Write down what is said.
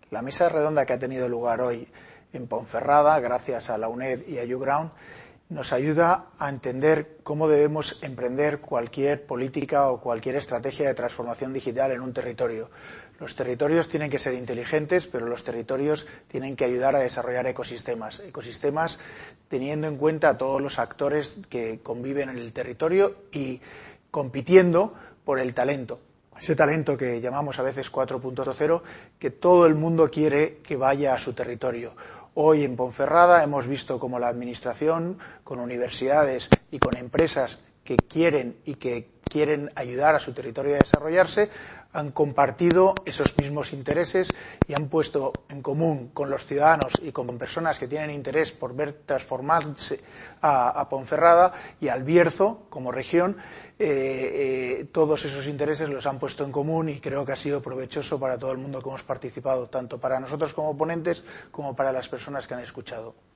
La mesa redonda que ha tenido lugar hoy en Ponferrada, gracias a la UNED y a YouGround, nos ayuda a entender cómo debemos emprender cualquier política o cualquier estrategia de transformación digital en un territorio. Los territorios tienen que ser inteligentes, pero los territorios tienen que ayudar a desarrollar ecosistemas. Ecosistemas teniendo en cuenta a todos los actores que conviven en el territorio y compitiendo por el talento. Ese talento que llamamos a veces 4.0, que todo el mundo quiere que vaya a su territorio. Hoy en Ponferrada hemos visto cómo la Administración, con universidades y con empresas que quieren ayudar a su territorio a desarrollarse, han compartido esos mismos intereses y han puesto en común con los ciudadanos y con personas que tienen interés por ver transformarse a Ponferrada y al Bierzo como región. Todos esos intereses los han puesto en común y creo que ha sido provechoso para todo el mundo que hemos participado, tanto para nosotros como ponentes como para las personas que han escuchado.